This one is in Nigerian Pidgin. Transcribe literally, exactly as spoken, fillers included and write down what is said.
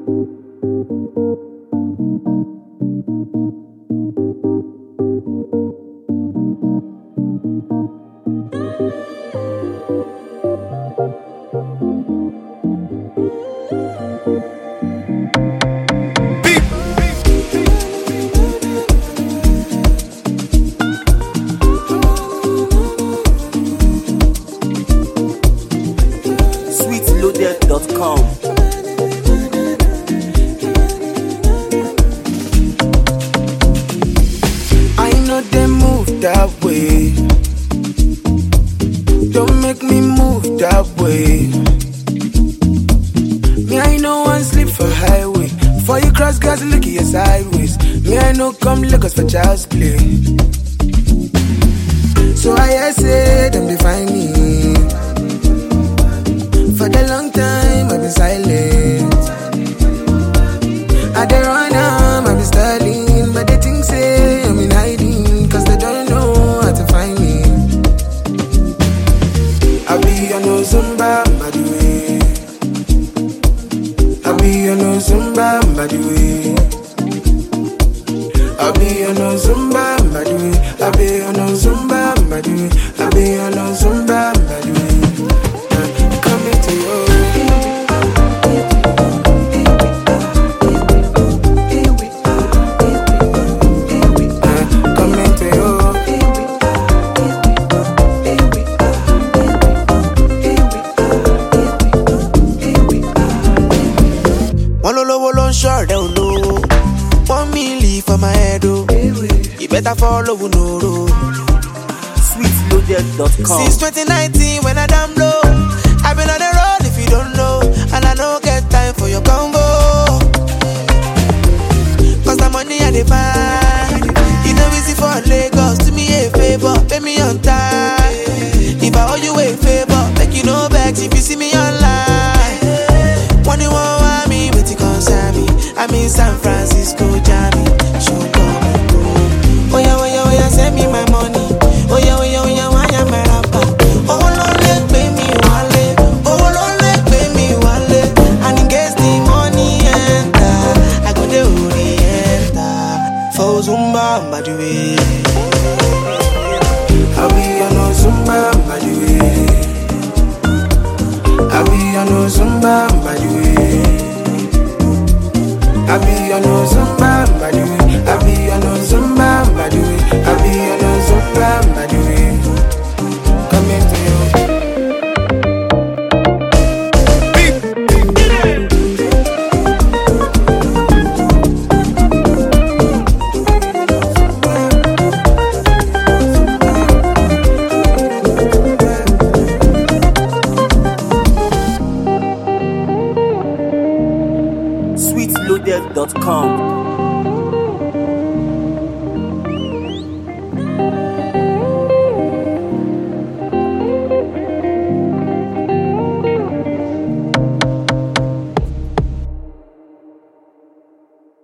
sweet loaded dot com. I know they move that way. Don't make me move that way. Me, I know one sleep for highway. For you cross gas, look at your sideways. Me, I know come Lagos for child's play. So I say them define me. For the long time I've been silent. I dey run am, I've been stalling, but they think say I'm in hiding, cause they don't know how to find me. I be on no Zumba, by the way. I be on no Zumba, by the way. I be on no Zumba, by the way. I be on no Zumba, by the way. I be on no Zumba, by the way. Uh, coming to you. Uh, coming to you. One low low long short, they low. One milli for my head, oh. You better follow no road. sweet loaded dot com. Since twenty nineteen, when I damn low, I've been on the road if you don't know, and I don't get time for your combo. Cause the money I define, you know easy for Lagos. Do me a favor, pay me on time. If I owe you a favor, make you no vex if you see me online. One you want me, but you concern me. I'm in San Francisco, Jammy. Show come go. Oh yeah, oh yeah, oh yeah, send me my money. Oh yeah, oh yeah, oh yeah, why am I rapper? Oh no, let pay me wallet. Oh no, let pay me wallet. And in case the money enter, I go the orienta. For Zumba, by the way. I be on no Zumba, by the way. I be on no Zumba, by the way. I be on no Zumba, by the way. I be on no Zumba, by the way. I be on no Zumba, by the way. Coming to you. sweet loaded dot com.